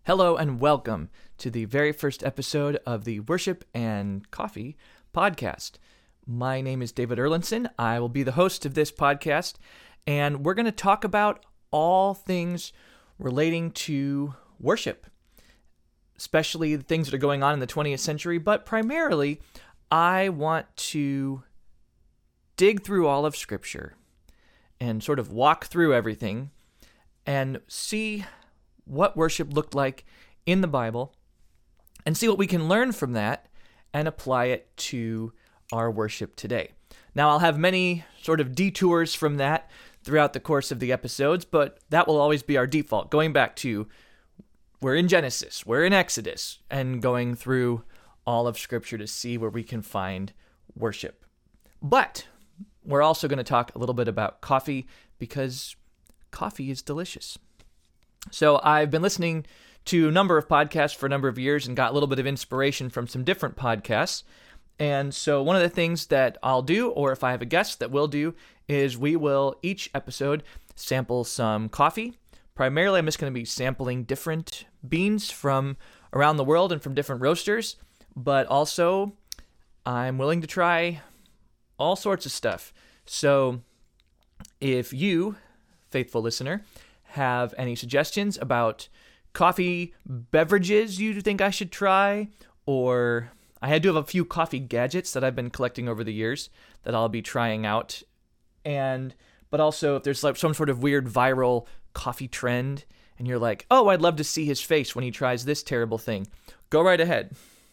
Hello and welcome to the very first episode of the Worship and Coffee podcast. My name is David Erlinson. I will be the host of this podcast, and we're going to talk about all things relating to worship, especially the things that are going on in the 20th century, but primarily I want to dig through all of Scripture and sort of walk through everything and see what worship looked like in the Bible and see what we can learn from that and apply it to our worship today. Now, I'll have many sort of detours from that throughout the course of the episodes, but that will always be our default, going back to we're in Genesis, we're in Exodus, and going through all of Scripture to see where we can find worship. But we're also going to talk a little bit about coffee because coffee is delicious. So I've been listening to a number of podcasts for a number of years and got a little bit of inspiration from some different podcasts. And so one of the things that I'll do, or if I have a guest that will do, is we will each episode sample some coffee. Primarily, I'm just going to be sampling different beans from around the world and from different roasters. But also, I'm willing to try all sorts of stuff. So if you, faithful listener, have any suggestions about coffee beverages you think I should try, or I do have a few coffee gadgets that I've been collecting over the years that I'll be trying out, but also if there's like some sort of weird viral coffee trend and you're like, oh, I'd love to see his face when he tries this terrible thing, go right ahead.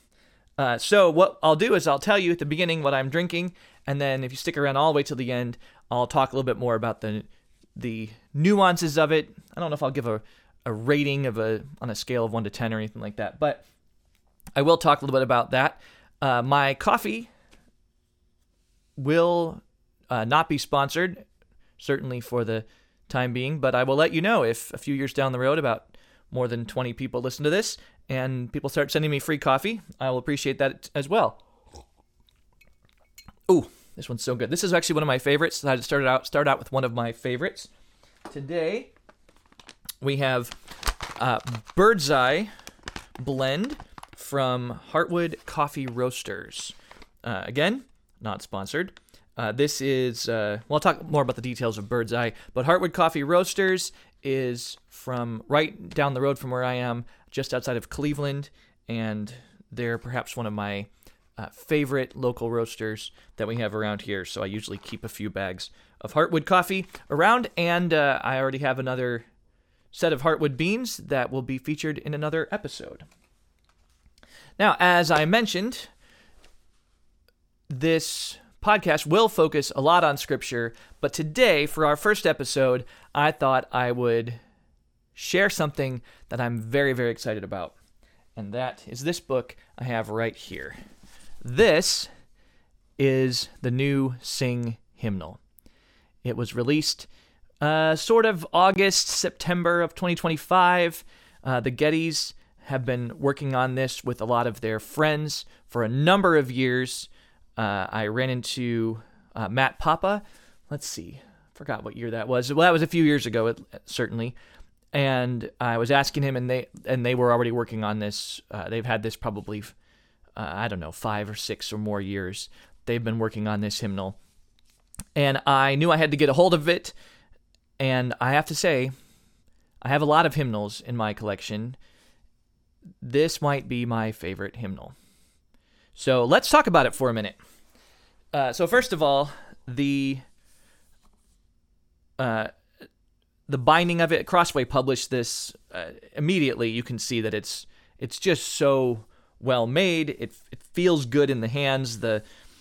So what I'll do is I'll tell you at the beginning what I'm drinking, and then if you stick around all the way till the end, I'll talk a little bit more about the nuances of it. I don't know if I'll give a rating on a scale of 1 to 10 or anything like that, but I will talk a little bit about that. My coffee will not be sponsored, certainly for the time being, but I will let you know if a few years down the road about more than 20 people listen to this and people start sending me free coffee. I will appreciate that as well. Ooh, this one's so good. This is actually one of my favorites. I start out with one of my favorites. Today, we have Bird's Eye Blend from Heartwood Coffee Roasters. Again, not sponsored. This is, I'll talk more about the details of Bird's Eye, but Heartwood Coffee Roasters is from right down the road from where I am, just outside of Cleveland, and they're perhaps one of my favorite local roasters that we have around here, so I usually keep a few bags of Heartwood coffee around, and I already have another set of Heartwood beans that will be featured in another episode. Now, as I mentioned, this podcast will focus a lot on Scripture, but today, for our first episode, I thought I would share something that I'm very, very excited about, and that is this book I have right here. This is the new Sing hymnal. It was released sort of August, September of 2025. The Gettys have been working on this with a lot of their friends for a number of years. I ran into Matt Papa. Let's see. Forgot what year that was. Well, that was a few years ago, certainly. And I was asking him, and they were already working on this. They've had this probably 5 or 6 or more years. They've been working on this hymnal. And I knew I had to get a hold of it. And I have to say, I have a lot of hymnals in my collection. This might be my favorite hymnal. So let's talk about it for a minute. So first of all, the binding of it, Crossway published this immediately. You can see that it's just so well made. It feels good in the hands. It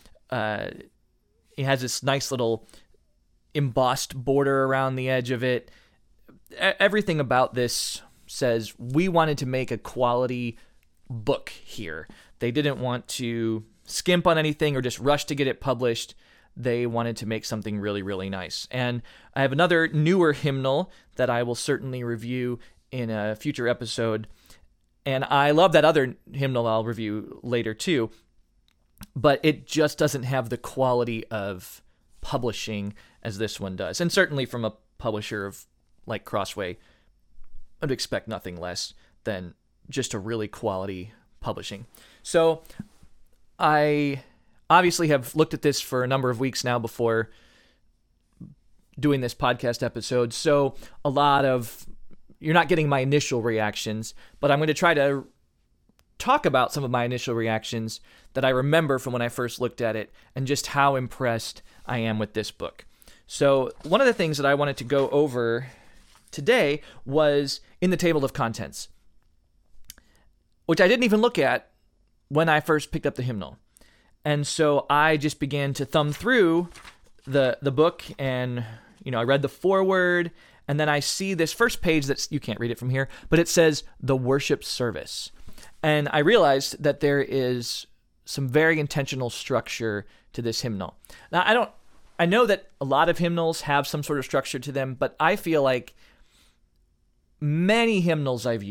has this nice little embossed border around the edge of it. Everything about this says we wanted to make a quality book here. They didn't want to skimp on anything or just rush to get it published. They wanted to make something really, really nice. And I have another newer hymnal that I will certainly review in a future episode. And I love that other hymnal I'll review later too. But it just doesn't have the quality of publishing as this one does. And certainly from a publisher of like Crossway, I'd expect nothing less than just a really quality publishing. So I obviously have looked at this for a number of weeks now before doing this podcast episode. So you're not getting my initial reactions, but I'm going to try to talk about some of my initial reactions that I remember from when I first looked at it and just how impressed I am with this book. So one of the things that I wanted to go over today was in the table of contents, which I didn't even look at when I first picked up the hymnal. And so I just began to thumb through the book, and I read the foreword, and then I see this first page that you can't read it from here, but it says the worship service. And I realized that there is some very intentional structure to this hymnal. Now, I know that a lot of hymnals have some sort of structure to them, but I feel like many hymnals I've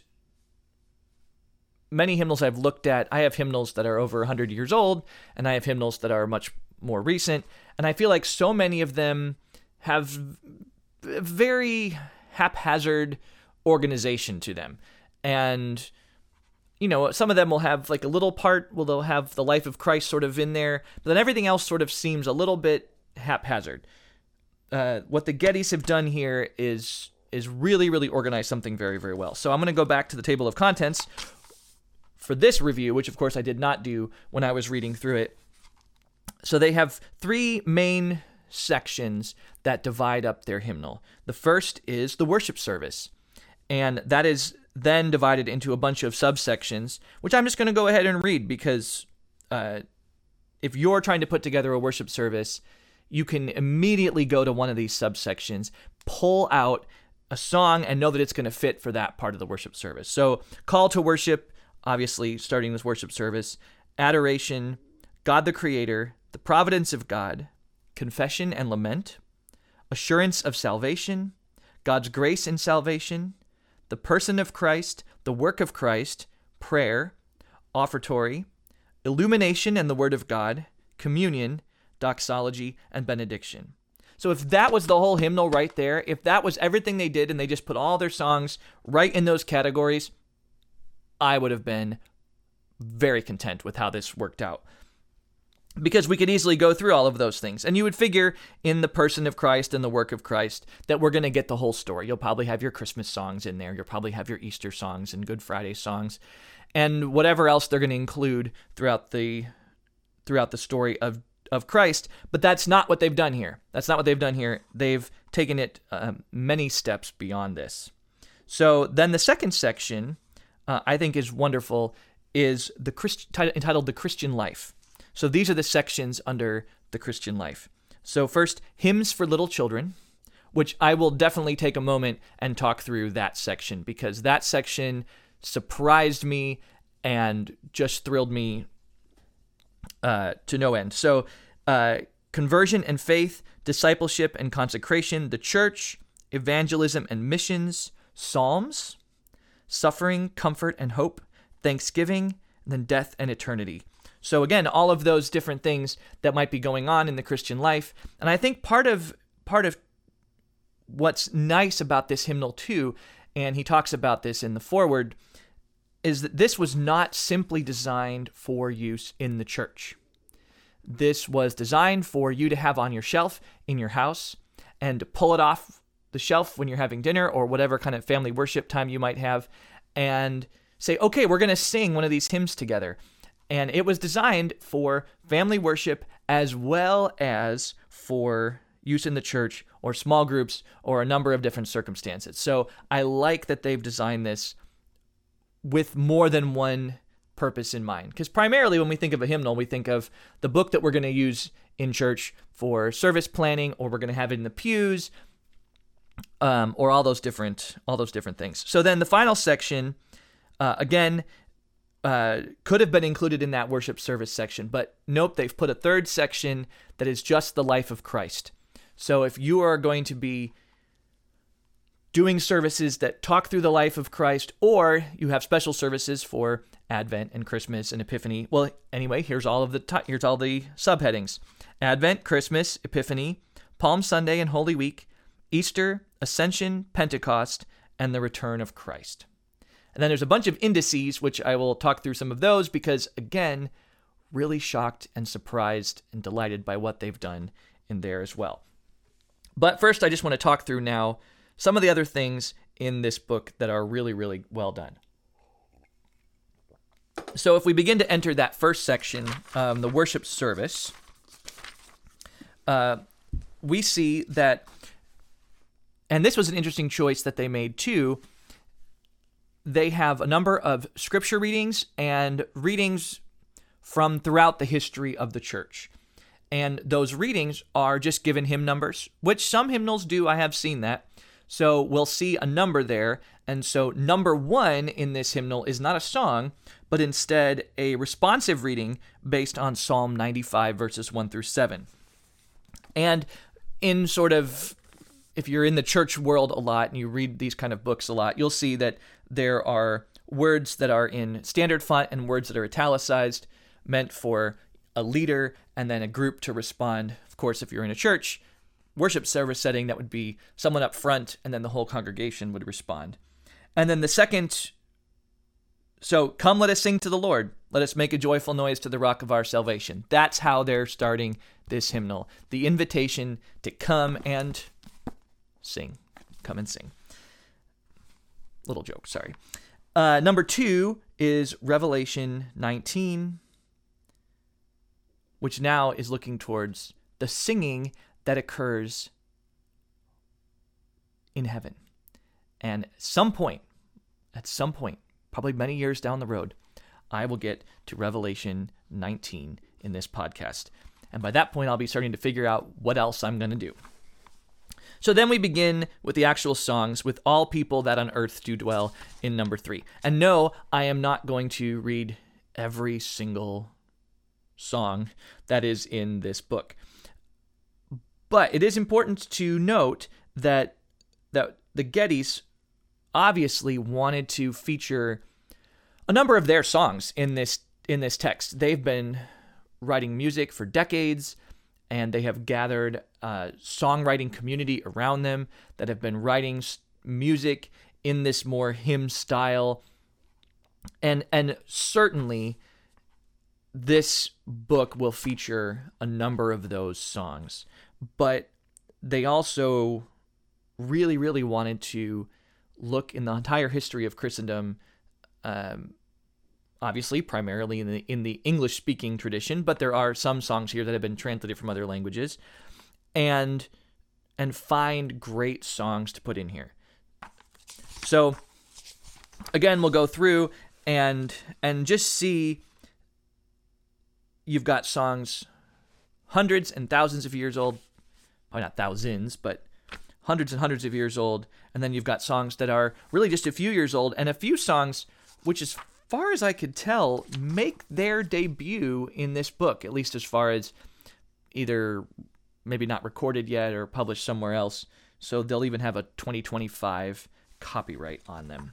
looked at, I have hymnals that are over 100 years old, and I have hymnals that are much more recent, and I feel like so many of them have very haphazard organization to them. And some of them will have like a little part, they'll have the life of Christ sort of in there, but then everything else sort of seems a little bit haphazard. What the Gettys have done here is really, really organize something very, very well. So I'm going to go back to the table of contents for this review, which of course I did not do when I was reading through it. So they have 3 main sections that divide up their hymnal. The first is the worship service, and that is then divided into a bunch of subsections, which I'm just going to go ahead and read because if you're trying to put together a worship service, you can immediately go to one of these subsections, pull out a song, and know that it's going to fit for that part of the worship service. So call to worship, obviously starting this worship service, adoration, God the Creator, the providence of God, confession and lament, assurance of salvation, God's grace in salvation, the person of Christ, the work of Christ, prayer, offertory, illumination and the word of God, communion, doxology, and benediction. So if that was the whole hymnal right there, if that was everything they did and they just put all their songs right in those categories, I would have been very content with how this worked out. Because we could easily go through all of those things. And you would figure in the person of Christ and the work of Christ that we're going to get the whole story. You'll probably have your Christmas songs in there. You'll probably have your Easter songs and Good Friday songs and whatever else they're going to include throughout the story of Christ. But that's not what they've done here. That's not what they've done here. They've taken it many steps beyond this. So then the second section I think is wonderful is entitled The Christian Life. So these are the sections under the Christian life. So first, hymns for little children, which I will definitely take a moment and talk through that section because that section surprised me and just thrilled me to no end. So conversion and faith, discipleship and consecration, the church, evangelism and missions, psalms, suffering, comfort and hope, thanksgiving, and then death and eternity. So again, all of those different things that might be going on in the Christian life. And I think part of what's nice about this hymnal too, and he talks about this in the foreword, is that this was not simply designed for use in the church. This was designed for you to have on your shelf in your house and to pull it off the shelf when you're having dinner or whatever kind of family worship time you might have and say, okay, we're going to sing one of these hymns together. And it was designed for family worship as well as for use in the church or small groups or a number of different circumstances. So I like that they've designed this with more than one purpose in mind. Because primarily when we think of a hymnal, we think of the book that we're going to use in church for service planning, or we're going to have it in the pews, or all those different things. So then the final section, again, could have been included in that worship service section, but nope, they've put a third section that is just the life of Christ. So if you are going to be doing services that talk through the life of Christ, or you have special services for Advent and Christmas and Epiphany, well, anyway, here's all the subheadings: Advent, Christmas, Epiphany, Palm Sunday and Holy Week, Easter, Ascension, Pentecost, and the return of Christ. And then there's a bunch of indices, which I will talk through some of those because, again, really shocked and surprised and delighted by what they've done in there as well. But first, I just want to talk through now some of the other things in this book that are really, really well done. So if we begin to enter that first section, the worship service, we see that, and this was an interesting choice that they made too, they have a number of scripture readings and readings from throughout the history of the church. And those readings are just given hymn numbers, which some hymnals do. I have seen that. So we'll see a number there. And so number 1 in this hymnal is not a song, but instead a responsive reading based on Psalm 95, verses 1 through 7. And in sort of, if you're in the church world a lot and you read these kind of books a lot, you'll see that there are words that are in standard font and words that are italicized, meant for a leader and then a group to respond. Of course, if you're in a church worship service setting, that would be someone up front and then the whole congregation would respond. And then the second, so come let us sing to the Lord. Let us make a joyful noise to the rock of our salvation. That's how they're starting this hymnal. The invitation to come and sing. Come and sing. Little joke, sorry. Number 2 is Revelation 19, which now is looking towards the singing that occurs in heaven. And at some point, probably many years down the road, I will get to Revelation 19 in this podcast. And by that point, I'll be starting to figure out what else I'm going to do. So then we begin with the actual songs, with all people that on earth do dwell, in number 3. And no, I am not going to read every single song that is in this book. But it is important to note that the Gettys obviously wanted to feature a number of their songs in this text. They've been writing music for decades, and they have gathered a songwriting community around them that have been writing music in this more hymn style. And certainly this book will feature a number of those songs. But they also really, really wanted to look in the entire history of Christendom, obviously primarily in the English-speaking tradition, but there are some songs here that have been translated from other languages, and find great songs to put in here. So again, we'll go through and just see. You've got songs hundreds and thousands of years old, probably not thousands, but hundreds and hundreds of years old, and then you've got songs that are really just a few years old, and a few songs which, as far as I could tell, make their debut in this book, at least as far as either maybe not recorded yet or published somewhere else. So they'll even have a 2025 copyright on them.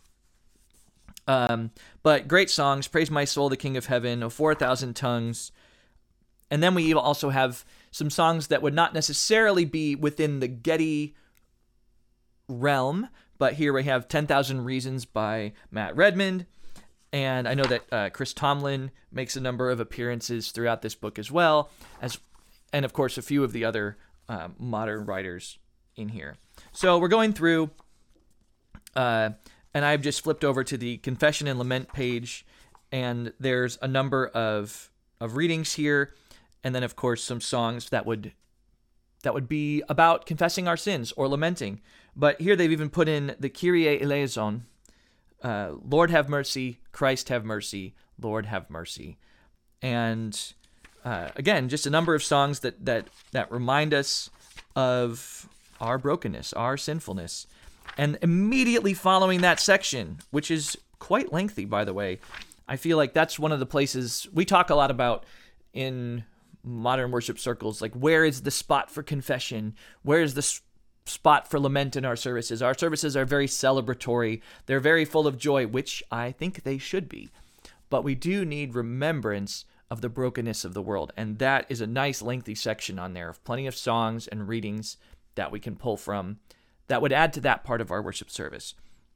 But great songs: Praise My Soul, the King of Heaven, O 4,000 Tongues. And then we also have some songs that would not necessarily be within the Getty realm, but here we have 10,000 Reasons by Matt Redmond. And I know that Chris Tomlin makes a number of appearances throughout this book as well, and of course a few of the other modern writers in here. So we're going through, and I've just flipped over to the Confession and Lament page, and there's a number of readings here, and then of course some songs that would be about confessing our sins or lamenting. But here they've even put in the Kyrie eleison, Lord have mercy, Christ have mercy, Lord have mercy. And again, just a number of songs that remind us of our brokenness, our sinfulness. And immediately following that section, which is quite lengthy, by the way, I feel like that's one of the places we talk a lot about in modern worship circles, like where is the spot for confession? Where is the spot for lament in our services? Our services are very celebratory. They're very full of joy, which I think they should be. But we do need remembrance of the brokenness of the world. And that is a nice lengthy section on there of plenty of songs and readings that we can pull from that would add to that part of our worship service.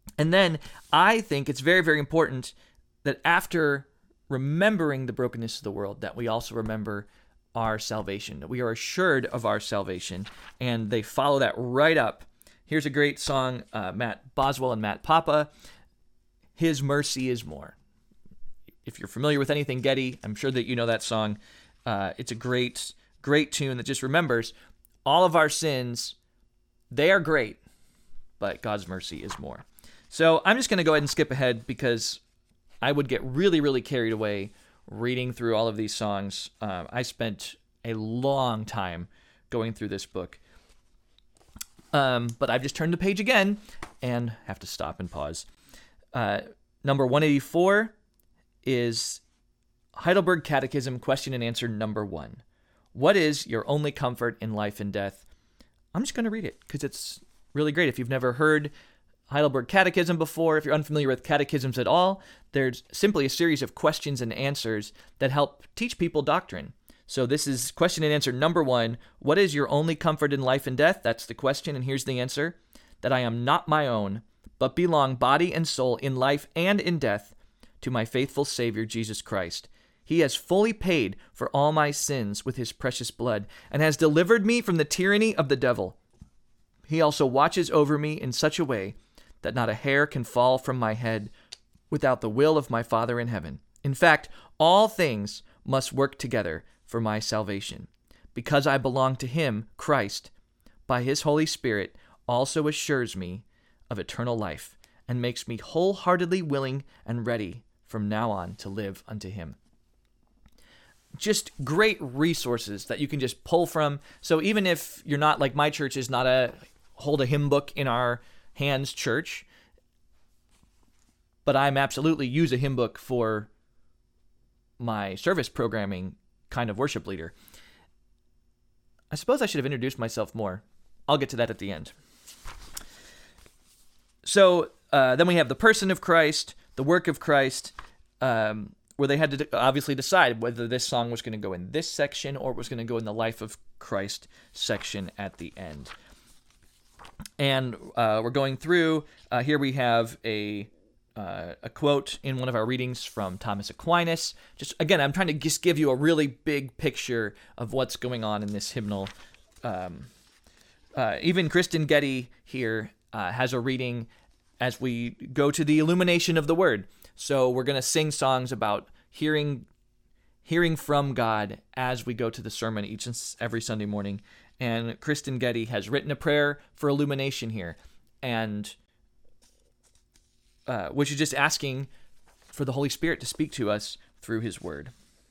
And then I think it's very, very important that after remembering the brokenness of the world, that we also remember our salvation, that we are assured of our salvation. And they follow that right up. Here's a great song, Matt Boswell and Matt Papa, His Mercy is More. If you're familiar with anything Getty, I'm sure that you know that song. It's a great, great tune that just remembers all of our sins. They are great, but God's mercy is more. So I'm just going to go ahead and skip ahead because I would get really, really carried away reading through all of these songs. I spent a long time going through this book. But I've just turned the page again and have to stop and pause. Number 184 is Heidelberg Catechism, question and answer number 1. What is your only comfort in life and death? I'm just going to read it because it's really great. If you've never heard Heidelberg Catechism before, if you're unfamiliar with catechisms at all, there's simply a series of questions and answers that help teach people doctrine. So this is question and answer number 1. What is your only comfort in life and death? That's the question, and here's the answer. That I am not my own, but belong body and soul in life and in death to my faithful Savior, Jesus Christ. He has fully paid for all my sins with his precious blood and has delivered me from the tyranny of the devil. He also watches over me in such a way that not a hair can fall from my head without the will of my Father in heaven. In fact, all things must work together for my salvation, because I belong to him, Christ, by his Holy Spirit, also assures me of eternal life and makes me wholeheartedly willing and ready from now on to live unto him. Just great resources that you can just pull from. So even if you're not, like my church is not a hold a hymn book in our hands church, but I'm absolutely use a hymn book for my service programming kind of worship leader. I suppose I should have introduced myself more. I'll get to that at the end. So then we have the person of Christ, the work of Christ, where they had to obviously decide whether this song was going to go in this section or it was going to go in the life of Christ section at the end. And we're going through. Here we have a quote in one of our readings from Thomas Aquinas. Just again, I'm trying to just give you a really big picture of what's going on in this hymnal. Even Kristen Getty here has a reading as we go to the illumination of the Word. So we're going to sing songs about hearing from God as we go to the sermon each and every Sunday morning. And Kristen Getty has written a prayer for illumination here, and which is just asking for the Holy Spirit to speak to us through his word.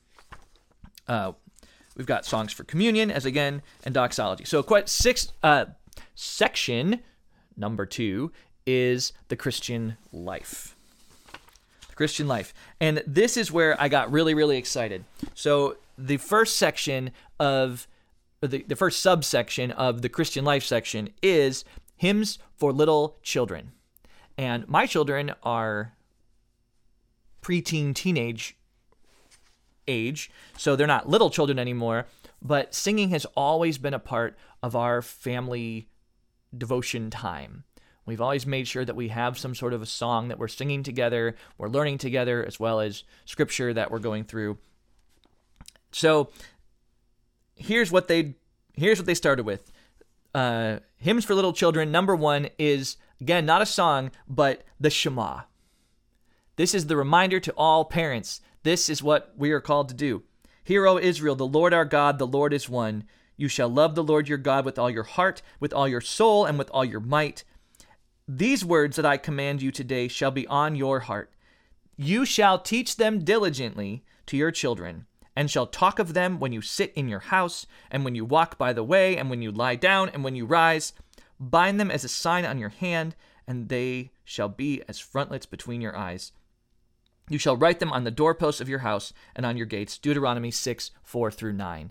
We've got songs for communion, as again, and doxology. So section number 2 is the Christian life. The Christian life. And this is where I got really, really excited. So the first section of, the first subsection of the Christian life section is hymns for little children. And my children are preteen, teenage age, so they're not little children anymore, but singing has always been a part of our family devotion time. We've always made sure that we have some sort of a song that we're singing together, we're learning together, as well as scripture that we're going through. So here's what they started with. Hymns for little children, number 1 is, again, not a song, but the Shema. This is the reminder to all parents. This is what we are called to do. Hear, O Israel, the Lord our God, the Lord is one. You shall love the Lord your God with all your heart, with all your soul, and with all your might. These words that I command you today shall be on your heart. You shall teach them diligently to your children, and shall talk of them when you sit in your house, and when you walk by the way, and when you lie down, and when you rise. Bind them as a sign on your hand, and they shall be as frontlets between your eyes. You shall write them on the doorposts of your house and on your gates. Deuteronomy 6:4-9.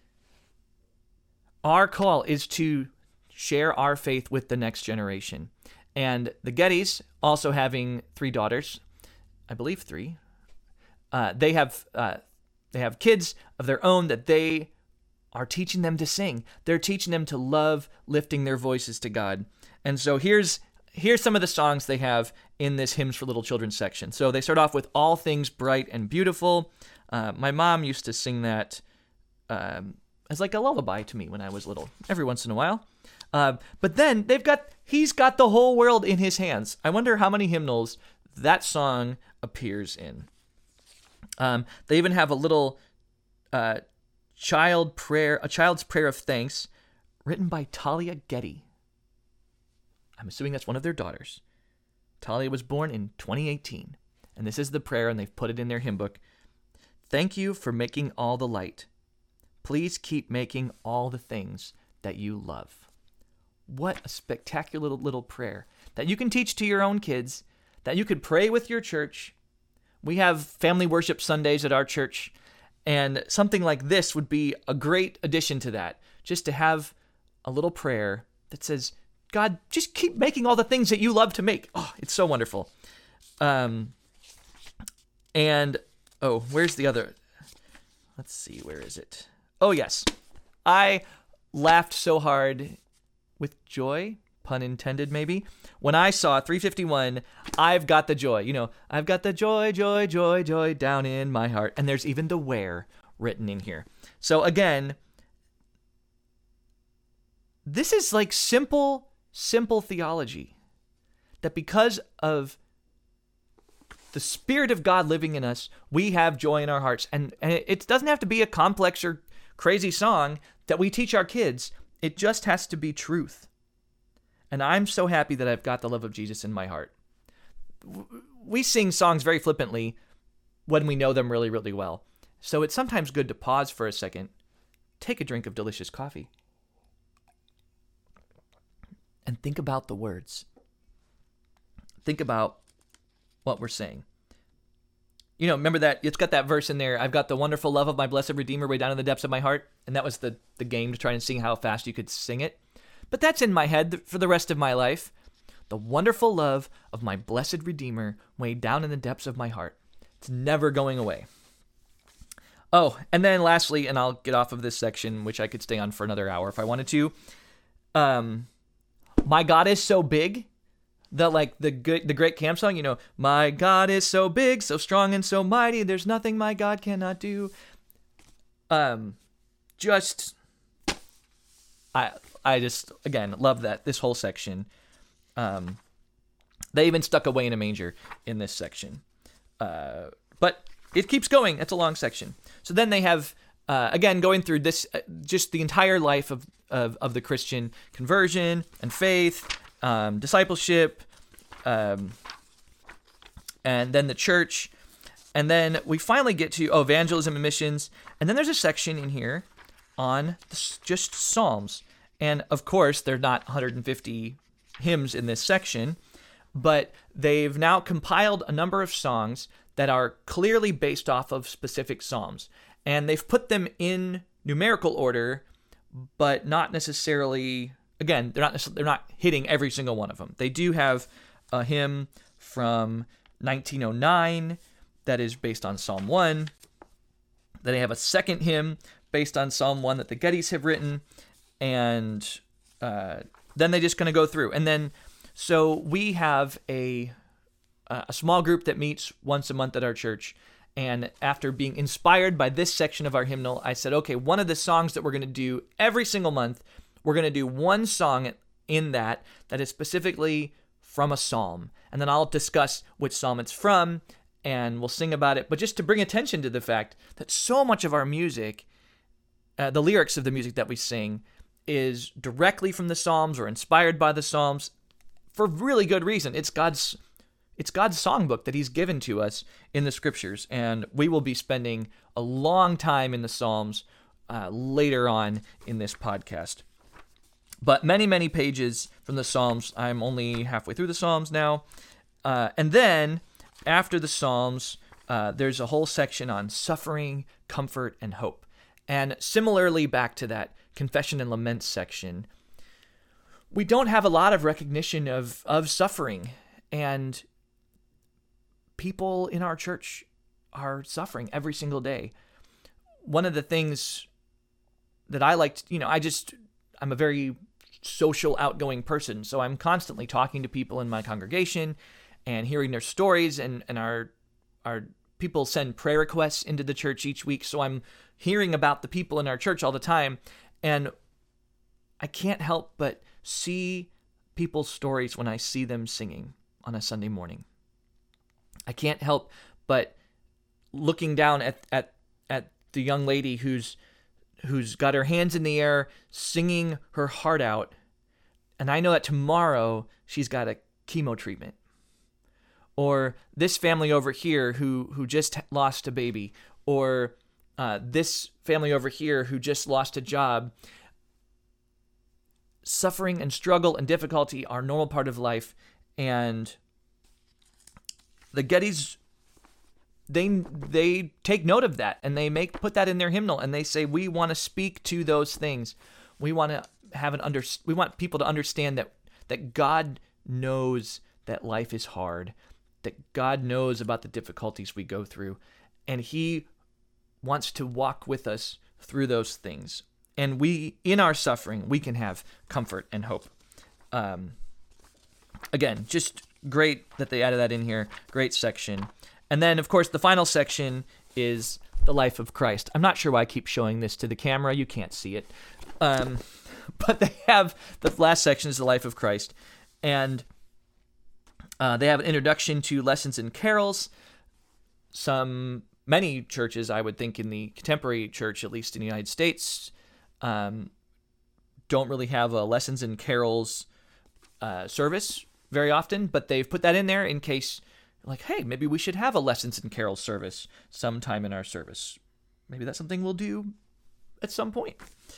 Our call is to share our faith with the next generation. And the Gettys, also having 3 daughters, I believe 3, they have kids of their own that they are teaching them to sing. They're teaching them to love lifting their voices to God. And so here's here's some of the songs they have in this Hymns for Little Children section. So they start off with All Things Bright and Beautiful. My mom used to sing that as like a lullaby to me when I was little, every once in a while. But then He's Got the Whole World in His Hands. I wonder how many hymnals that song appears in. They even have a little child's prayer of thanks written by Talia Getty. I'm assuming that's one of their daughters. Talia was born in 2018, and this is the prayer, and they've put it in their hymn book. Thank you for making all the light. Please keep making all the things that you love. What a spectacular little prayer that you can teach to your own kids, that you could pray with your church. We have family worship Sundays at our church, and something like this would be a great addition to that, just to have a little prayer that says, God, just keep making all the things that you love to make. Oh, it's so wonderful. Where's the other? Let's see, where is it? Oh, yes. I laughed so hard with joy, pun intended maybe, when I saw 351, I've got the joy. You know, I've got the joy, joy, joy, joy down in my heart. And there's even the where written in here. So again, this is like simple theology. That because of the Spirit of God living in us, we have joy in our hearts. And it doesn't have to be a complex or crazy song that we teach our kids. It just has to be truth. And I'm so happy that I've got the love of Jesus in my heart. We sing songs very flippantly when we know them really, really well. So it's sometimes good to pause for a second, take a drink of delicious coffee, and think about the words. Think about what we're saying. You know, remember that it's got that verse in there, I've got the wonderful love of my blessed Redeemer way down in the depths of my heart. And that was the game to try and see how fast you could sing it. But that's in my head for the rest of my life. The wonderful love of my blessed Redeemer way down in the depths of my heart. It's never going away. Oh, and then lastly, and I'll get off of this section, which I could stay on for another hour if I wanted to. My God is so big. The great camp song, you know, my God is so big, so strong and so mighty, there's nothing my God cannot do. I just, again, love that, this whole section. They even stuck away in a manger in this section. But it keeps going. It's a long section. So then they have, again, going through this, just the entire life of the Christian conversion and faith, discipleship, and then the church. And then we finally get to evangelism and missions. And then there's a section in here on just Psalms. And of course, there are not 150 hymns in this section, but they've now compiled a number of songs that are clearly based off of specific Psalms. And they've put them in numerical order, but not necessarily, again, they're not hitting every single one of them. They do have a hymn from 1909 that is based on Psalm 1. Then they have a second hymn based on Psalm 1 that the Gettys have written. And then they just kind of go through. And then, so we have a small group that meets once a month at our church. And after being inspired by this section of our hymnal, I said, okay, one of the songs that we're going to do every single month, we're going to do one song in that is specifically from a psalm. And then I'll discuss which psalm it's from, and we'll sing about it. But just to bring attention to the fact that so much of our music, the lyrics of the music that we sing, is directly from the Psalms or inspired by the Psalms for really good reason. It's God's songbook that he's given to us in the scriptures, and we will be spending a long time in the Psalms later on in this podcast. But many, many pages from the Psalms. I'm only halfway through the Psalms now. And then, after the Psalms, there's a whole section on suffering, comfort, and hope. And similarly, back to that confession and lament section, we don't have a lot of recognition of suffering. And people in our church are suffering every single day. One of the things that I like, I'm a very social, outgoing person. So I'm constantly talking to people in my congregation and hearing their stories, and our people send prayer requests into the church each week. So I'm hearing about the people in our church all the time, and I can't help but see people's stories when I see them singing on a Sunday morning. I can't help but looking down at the young lady who's got her hands in the air singing her heart out, and I know that tomorrow she's got a chemo treatment. Or this family over here who just lost a baby, or this family over here who just lost a job. Suffering and struggle and difficulty are a normal part of life, and the Gettys, they take note of that, and they put that in their hymnal, and they say, we want to speak to those things. We want to we want people to understand that God knows that life is hard, that God knows about the difficulties we go through, and he wants to walk with us through those things. And in our suffering, we can have comfort and hope. Again, just great that they added that in here. Great section. And then, of course, the final section is the life of Christ. I'm not sure why I keep showing this to the camera. You can't see it. But they have, the last section is the life of Christ. And they have an introduction to lessons and carols. Many churches, I would think, in the contemporary church, at least in the United States, don't really have a lessons and carols service very often, but they've put that in there in case, like, hey, maybe we should have a lessons and carols service sometime in our service. Maybe that's something we'll do at some point.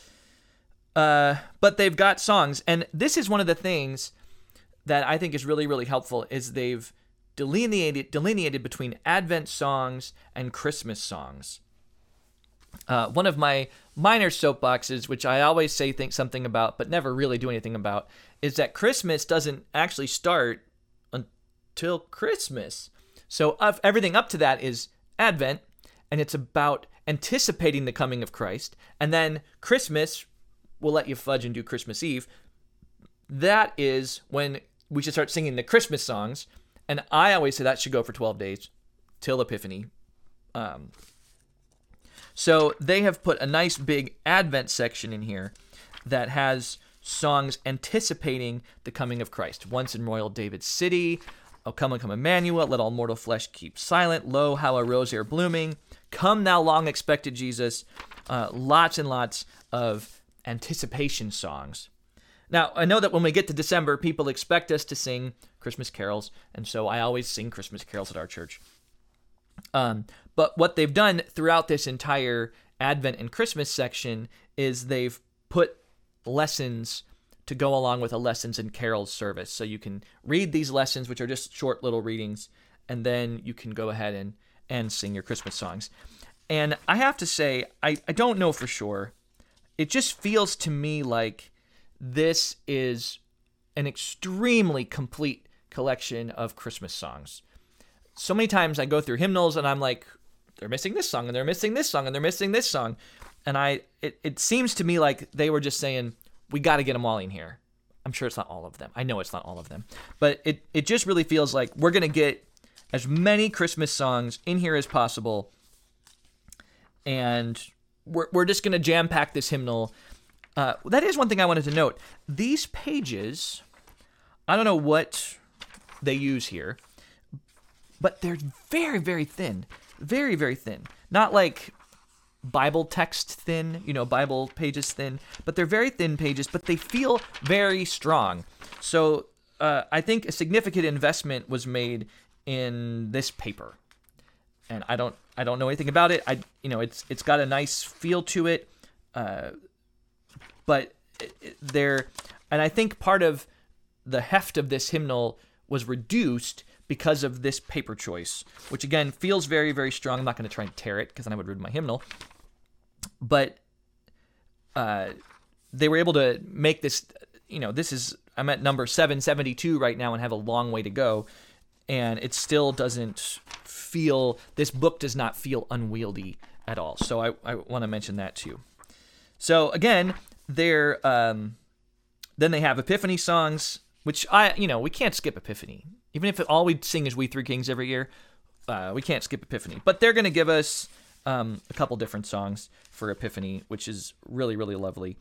But they've got songs, and this is one of the things that I think is really, really helpful, is they've delineated between Advent songs and Christmas songs. One of my minor soapboxes, which I always think something about but never really do anything about, is that Christmas doesn't actually start until Christmas. So everything up to that is Advent, and it's about anticipating the coming of Christ. And then Christmas, we'll let you fudge and do Christmas Eve. That is when we should start singing the Christmas songs. And I always say that should go for 12 days till Epiphany. So they have put a nice big Advent section in here that has songs anticipating the coming of Christ. Once in royal David's city, O come, Emmanuel, let all mortal flesh keep silent. Lo, how a rose ere blooming. Come thou long expected Jesus. Lots and lots of anticipation songs. Now, I know that when we get to December, people expect us to sing Christmas carols, and so I always sing Christmas carols at our church. But what they've done throughout this entire Advent and Christmas section is they've put lessons to go along with a lessons and carols service. So you can read these lessons, which are just short little readings, and then you can go ahead and sing your Christmas songs. And I have to say, I don't know for sure. It just feels to me like this is an extremely complete collection of Christmas songs. So many times I go through hymnals and I'm like, they're missing this song, and they're missing this song, and they're missing this song. And it seems to me like they were just saying, we got to get them all in here. I'm sure it's not all of them. I know it's not all of them. But it just really feels like we're going to get as many Christmas songs in here as possible. And we're just going to jam-pack this hymnal. That is one thing I wanted to note. These pages, I don't know what they use here, but they're very, very thin. Very, very thin. Not like Bible text thin, Bible pages thin, but they're very thin pages, but they feel very strong. So I think a significant investment was made in this paper. And I don't know anything about it. It's got a nice feel to it. But and I think part of the heft of this hymnal was reduced because of this paper choice, which again feels very, very strong. I'm not going to try and tear it because then I would ruin my hymnal. But they were able to make this, I'm at number 772 right now and have a long way to go. And it still doesn't feel, this book does not feel unwieldy at all. So I want to mention that too. So again, they're Then they have Epiphany songs, which we can't skip Epiphany. Even if all we sing is We Three Kings every year, we can't skip Epiphany. But they're going to give us a couple different songs for Epiphany, which is really, really lovely.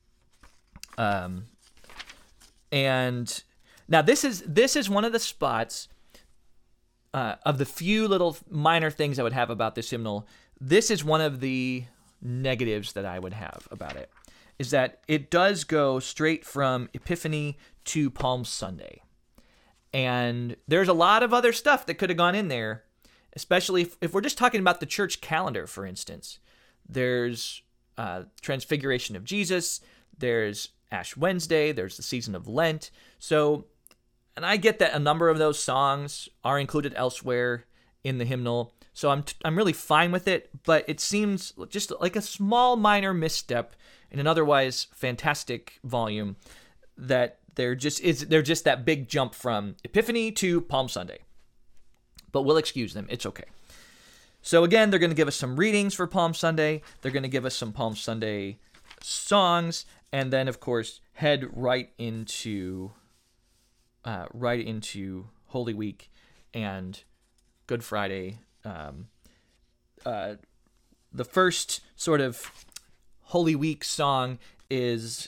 And now this is one of the spots of the few little minor things I would have about this hymnal. This is one of the negatives that I would have about it, is that it does go straight from Epiphany to Palm Sunday. And there's a lot of other stuff that could have gone in there, especially if we're just talking about the church calendar, for instance. There's Transfiguration of Jesus, there's Ash Wednesday, there's the season of Lent. So, and I get that a number of those songs are included elsewhere in the hymnal, so I'm really fine with it, but it seems just like a small minor misstep in an otherwise fantastic volume that they're just that big jump from Epiphany to Palm Sunday. But we'll excuse them. It's okay. So again, they're going to give us some readings for Palm Sunday. They're going to give us some Palm Sunday songs, and then of course head right into Holy Week and Good Friday. The first sort of Holy Week song is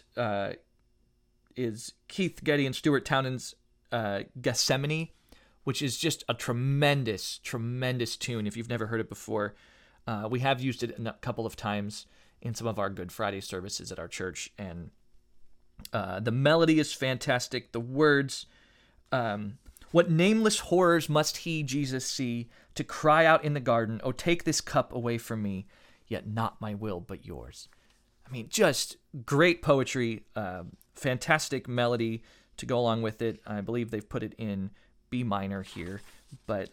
Keith Getty and Stuart Townend's Gethsemane, which is just a tremendous, tremendous tune. If you've never heard it before, we have used it a couple of times in some of our Good Friday services at our church, and the melody is fantastic. The words, what nameless horrors must he, Jesus, see, to cry out in the garden, "Oh, take this cup away from me, yet not my will, but yours." I mean, just great poetry, fantastic melody to go along with it. I believe they've put it in B minor here, but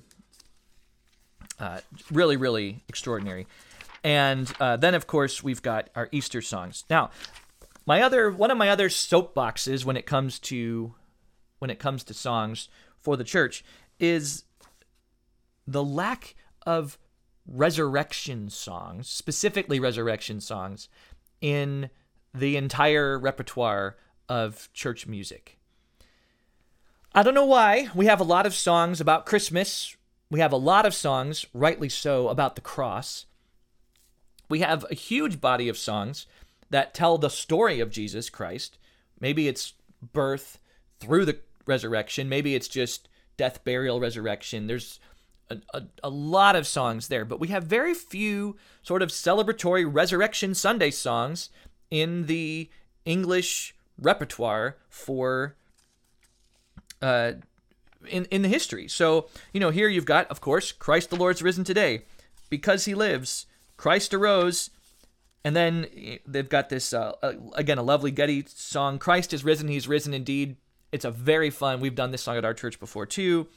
really, really extraordinary. And then, of course, we've got our Easter songs. Now, one of my other soapboxes when it comes to songs for the church is the lack of resurrection songs, specifically resurrection songs, in the entire repertoire of church music. I don't know why. We have a lot of songs about Christmas. We have a lot of songs, rightly so, about the cross. We have a huge body of songs that tell the story of Jesus Christ. Maybe it's birth through the resurrection. Maybe it's just death, burial, resurrection. There's a lot of songs there, but we have very few sort of celebratory Resurrection Sunday songs in the English repertoire for in the history. So, here you've got, of course, Christ the Lord's risen today, because he lives, Christ arose, and then they've got this, again, a lovely Getty song, Christ is risen, he's risen indeed. It's a very fun, we've done this song at our church before too.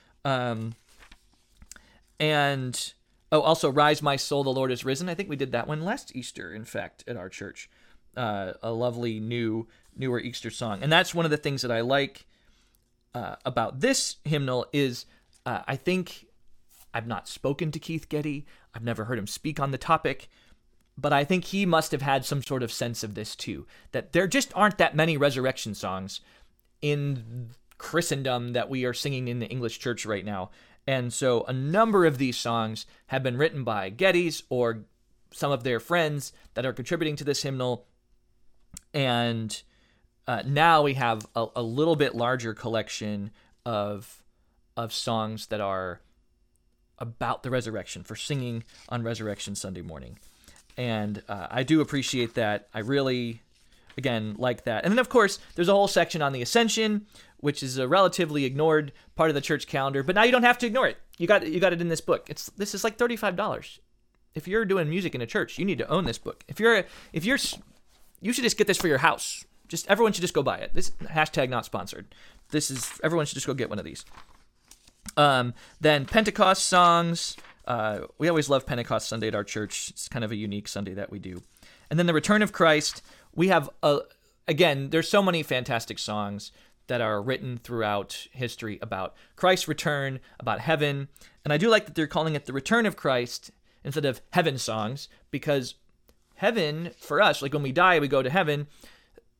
And also, Rise My Soul, the Lord is risen. I think we did that one last Easter, in fact, at our church. A lovely newer Easter song. And that's one of the things that I like about this hymnal is I think I've not spoken to Keith Getty. I've never heard him speak on the topic. But I think he must have had some sort of sense of this too, that there just aren't that many resurrection songs in Christendom that we are singing in the English church right now. And so a number of these songs have been written by Gettys or some of their friends that are contributing to this hymnal. And now we have a little bit larger collection of songs that are about the resurrection, for singing on Resurrection Sunday morning. And I do appreciate that. I really, again, like that. And then, of course, there's a whole section on the Ascension, which is a relatively ignored part of the church calendar. But now you don't have to ignore it. You got it in this book. This is like $35. If you're doing music in a church, you need to own this book. You should just get this for your house. Everyone should just go buy it. This hashtag not sponsored. Everyone should just go get one of these. Then Pentecost songs. We always love Pentecost Sunday at our church. It's kind of a unique Sunday that we do. And then the Return of Christ. We have, again, there's so many fantastic songs that are written throughout history about Christ's return, about heaven. And I do like that they're calling it the Return of Christ instead of heaven songs, because heaven, for us, like when we die, we go to heaven.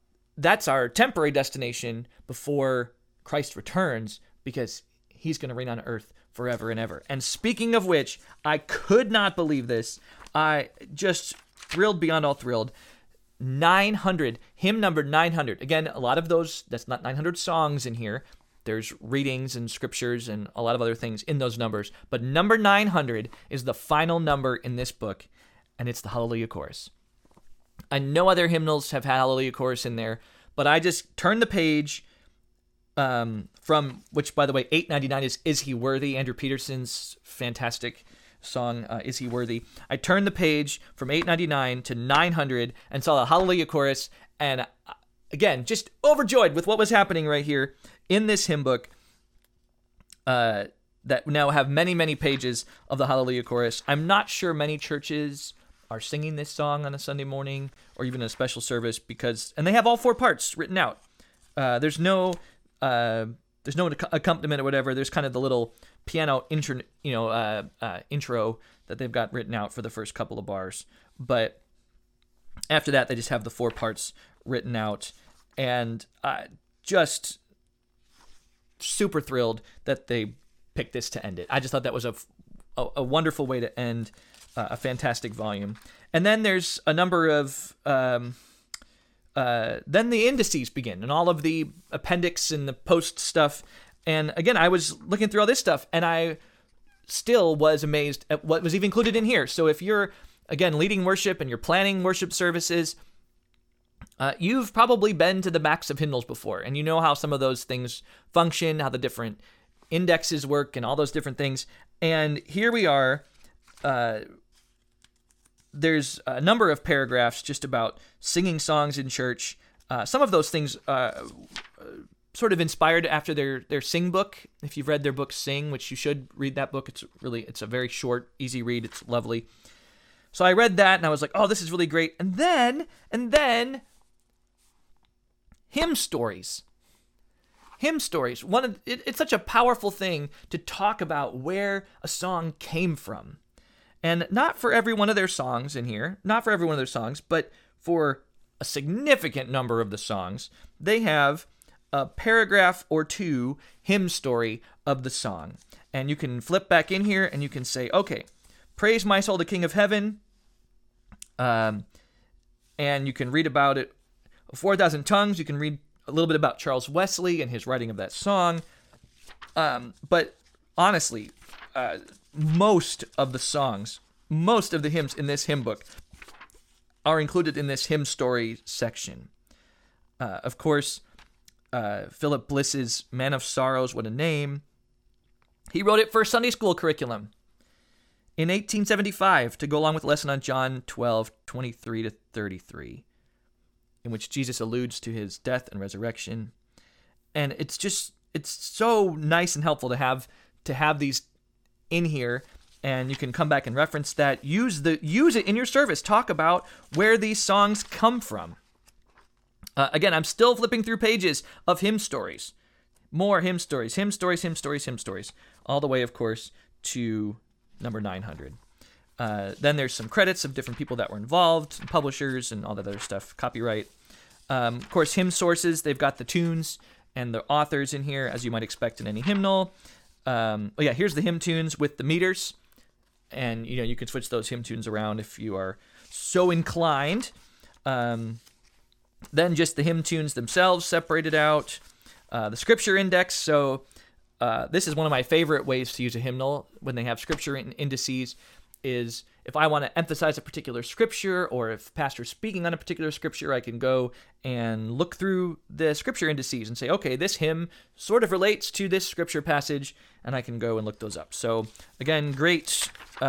that's our temporary destination before Christ returns, because he's going to reign on earth forever and ever. And speaking of which, I could not believe this. I just thrilled beyond all thrilled. 900, hymn number 900. Again, a lot of those, that's not 900 songs in here. There's readings and scriptures and a lot of other things in those numbers. But number 900 is the final number in this book, and it's the Hallelujah Chorus. And no other hymnals have had Hallelujah Chorus in there, but I just turned the page from, which, by the way, 899 is He Worthy? Andrew Peterson's fantastic song, Is He Worthy? I turned the page from 899 to 900 and saw the Hallelujah Chorus, and again, just overjoyed with what was happening right here in this hymn book that now have many, many pages of the Hallelujah Chorus. I'm not sure many churches are singing this song on a Sunday morning or even a special service, and they have all 4 parts written out. There's no accompaniment or whatever. There's kind of the little piano intro that they've got written out for the first couple of bars. But after that, they just have the 4 parts written out, and just super thrilled that they picked this to end it. I just thought that was a wonderful way to end a fantastic volume. And then there's a number of then the indices begin and all of the appendix and the post stuff. And again, I was looking through all this stuff, and I still was amazed at what was even included in here. So if you're, again, leading worship and you're planning worship services, you've probably been to the backs of hymnals before, and you know how some of those things function, how the different indexes work, and all those different things. And here we are. There's a number of paragraphs just about singing songs in church. Some of those things sort of inspired after their Sing book. If you've read their book Sing, which you should read that book, it's a very short, easy read. It's lovely. So I read that and I was like, oh, this is really great. And then hymn stories. Hymn stories. It's such a powerful thing to talk about where a song came from. And not for every one of their songs in here, but for a significant number of the songs, they have a paragraph or 2 hymn story of the song. And you can flip back in here and you can say, okay, praise my soul, the King of Heaven. And you can read about it. 4,000 Tongues, you can read a little bit about Charles Wesley and his writing of that song. But honestly, most of the hymns in this hymn book are included in this hymn story section. Of course, Philip Bliss's Man of Sorrows, What a Name. He wrote it for Sunday school curriculum in 1875 to go along with a lesson on John 12:23 to 33, in which Jesus alludes to his death and resurrection. And it's so nice and helpful to have these in here, and you can come back and reference that. Use it in your service. Talk about where these songs come from. Again, I'm still flipping through pages of hymn stories. More hymn stories, all the way, of course, to number 900. Then there's some credits of different people that were involved, publishers, and all that other stuff, copyright. Of course, hymn sources, they've got the tunes and the authors in here, as you might expect in any hymnal. Here's the hymn tunes with the meters. And, you can switch those hymn tunes around if you are so inclined. Then just the hymn tunes themselves separated out. The scripture index. So this is one of my favorite ways to use a hymnal when they have scripture indices, is if I want to emphasize a particular scripture, or if pastor's speaking on a particular scripture, I can go and look through the scripture indices and say, okay, this hymn sort of relates to this scripture passage, and I can go and look those up. So again, great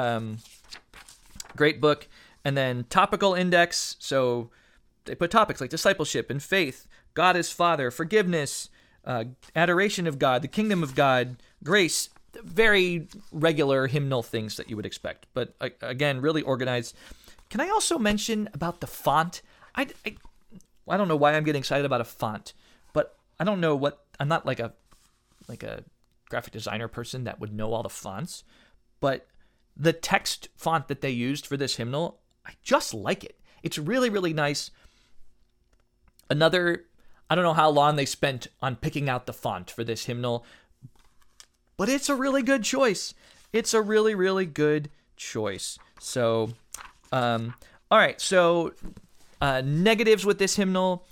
book. And then topical index. So they put topics like discipleship and faith, God as Father, forgiveness, adoration of God, the kingdom of God, grace. Very regular hymnal things that you would expect, but again, really organized. Can I also mention about the font? I don't know why I'm getting excited about a font, but I don't know what, I'm not like a graphic designer person that would know all the fonts, but the text font that they used for this hymnal, I just like it. It's really, really nice. Another I don't know how long they spent on picking out the font for this hymnal, but it's a really good choice. It's a really, really good choice. So, all right. So, negatives with this hymnal.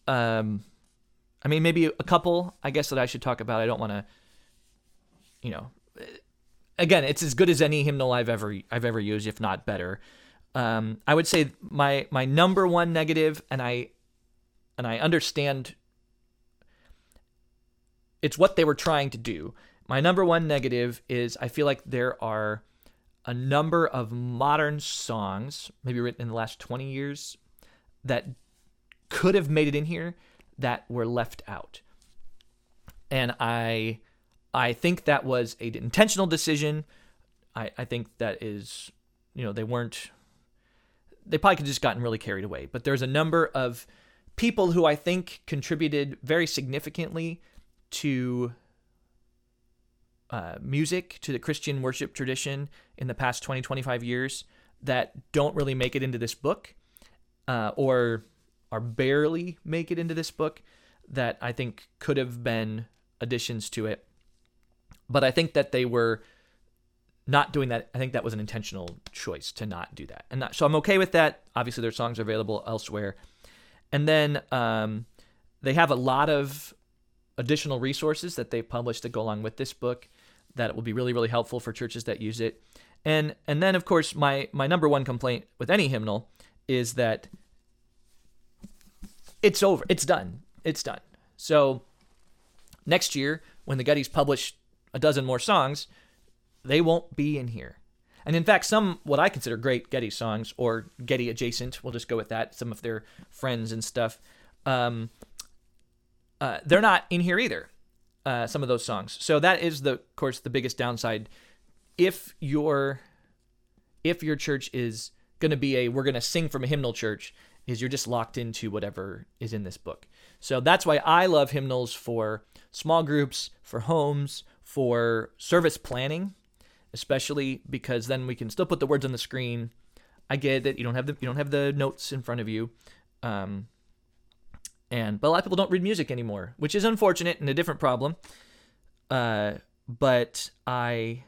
Maybe a couple, I guess, that I should talk about. I don't want to, again, it's as good as any hymnal I've ever used, if not better. I would say my number one negative, and I understand it's what they were trying to do. My number one negative is I feel like there are a number of modern songs, maybe written in the last 20 years, that could have made it in here that were left out. And I think that was an intentional decision. I think that is, they probably could have just gotten really carried away. But there's a number of people who I think contributed very significantly to music, to the Christian worship tradition in the past 20, 25 years that don't really make it into this book, or barely make it into this book, that I think could have been additions to it. But I think that they were not doing that. I think that was an intentional choice to not do that. So I'm okay with that. Obviously, their songs are available elsewhere. And then they have a lot of additional resources that they published that go along with this book that will be really, really helpful for churches that use it. And then, of course, my number one complaint with any hymnal is that it's over. It's done. So next year, when the Gettys publish a dozen more songs, they won't be in here. And in fact, some what I consider great Getty songs, or Getty adjacent, we'll just go with that, some of their friends and stuff, they're not in here either, some of those songs. So that is, of course, the biggest downside. If your church is going to be we're going to sing from a hymnal church, is you're just locked into whatever is in this book. So that's why I love hymnals for small groups, for homes, for service planning, especially because then we can still put the words on the screen. I get that you don't have the notes in front of you, but a lot of people don't read music anymore, which is unfortunate and a different problem. But I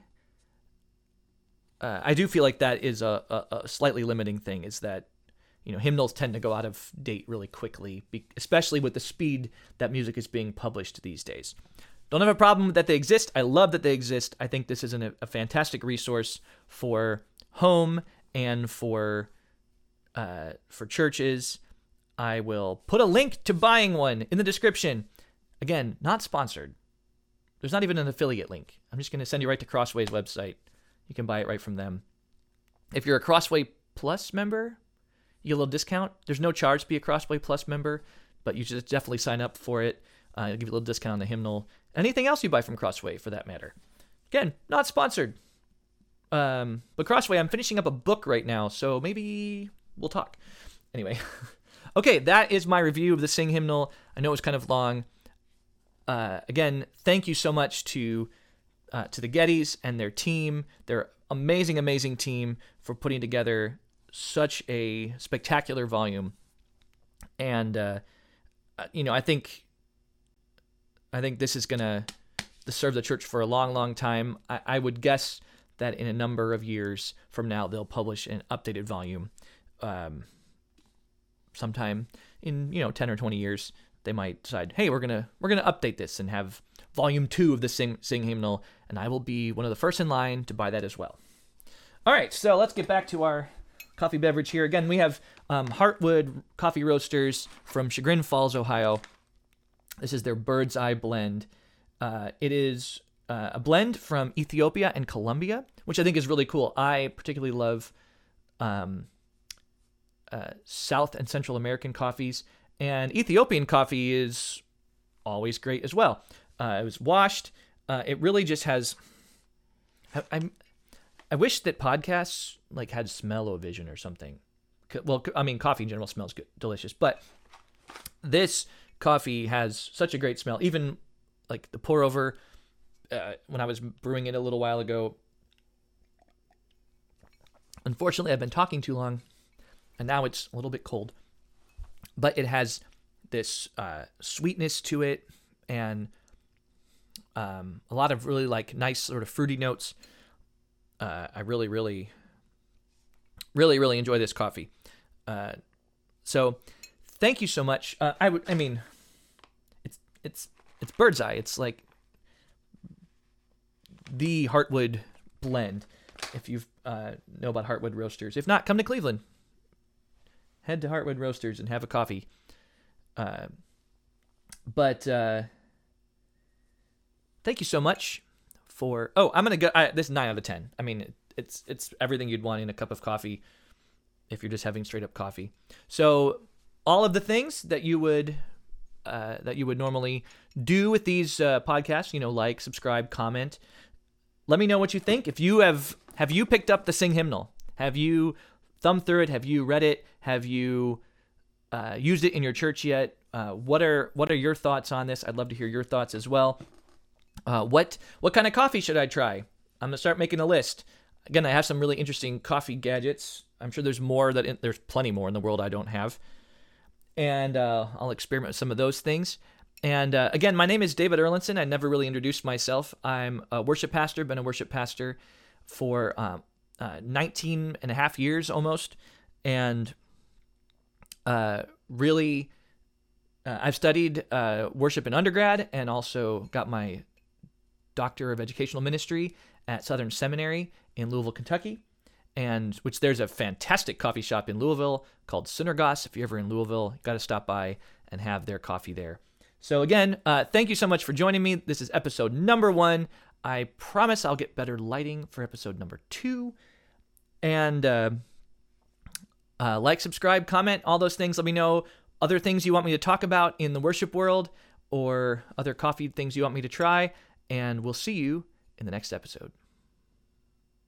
do feel like that is a slightly limiting thing, is that hymnals tend to go out of date really quickly, especially with the speed that music is being published these days. Don't have a problem that they exist. I love that they exist. I think this is a fantastic resource for home and for churches. I will put a link to buying one in the description. Again, not sponsored. There's not even an affiliate link. I'm just going to send you right to Crossway's website. You can buy it right from them. If you're a Crossway Plus member, you get a little discount. There's no charge to be a Crossway Plus member, but you should definitely sign up for it. I'll give you a little discount on the hymnal. Anything else you buy from Crossway, for that matter. Again, not sponsored. But Crossway, I'm finishing up a book right now, so maybe we'll talk. Anyway. Okay, that is my review of the Sing hymnal. I know it was kind of long. Again, thank you so much to the Gettys and their team, their amazing, amazing team, for putting together such a spectacular volume. And I think this is gonna serve the church for a long, long time. I would guess that in a number of years from now, they'll publish an updated volume. Sometime in 10 or 20 years, they might decide, hey, we're gonna update this and have volume 2 of the Sing hymnal, and I will be one of the first in line to buy that as well. All right, so let's get back to our coffee beverage here. Again, we have Heartwood Coffee Roasters from Chagrin Falls, Ohio. This is their Bird's Eye blend. It is a blend from Ethiopia and Colombia, which I think is really cool. I particularly love South and Central American coffees, and Ethiopian coffee is always great as well. It was washed. It really just has. I wish that podcasts had smell-o-vision or something. Well, I mean, coffee in general smells good, delicious, but this coffee has such a great smell. Even the pour over, when I was brewing it a little while ago. Unfortunately, I've been talking too long, and now it's a little bit cold. But it has this sweetness to it, and a lot of really like nice sort of fruity notes. I really, really, really, really enjoy this coffee. So thank you so much. It's Bird's Eye. It's like the Heartwood blend. If you know about Heartwood Roasters, if not, come to Cleveland. Head to Heartwood Roasters and have a coffee. But thank you so much for. Oh, I'm gonna go. This is 9 out of 10. I mean, it's everything you'd want in a cup of coffee if you're just having straight up coffee. So all of the things that you would normally do with these podcasts, like, subscribe, comment. Let me know what you think. If you have you picked up the Sing Hymnal? Have you thumbed through it? Have you read it? Have you used it in your church yet? What are your thoughts on this? I'd love to hear your thoughts as well. What kind of coffee should I try? I'm gonna start making a list. Again, I have some really interesting coffee gadgets. I'm sure there's there's plenty more in the world I don't have, and I'll experiment with some of those things. And again, my name is David Erlinson. I never really introduced myself. I'm a worship pastor. Been a worship pastor for 19 and a half years almost, and really, I've studied worship in undergrad and also got my Doctor of Educational Ministry at Southern Seminary in Louisville, Kentucky, and which there's a fantastic coffee shop in Louisville called Synergos. If you're ever in Louisville, you got to stop by and have their coffee there. So again, thank you so much for joining me. This is episode number 1. I promise I'll get better lighting for episode number 2. And like, subscribe, comment, all those things. Let me know other things you want me to talk about in the worship world or other coffee things you want me to try. And we'll see you in the next episode.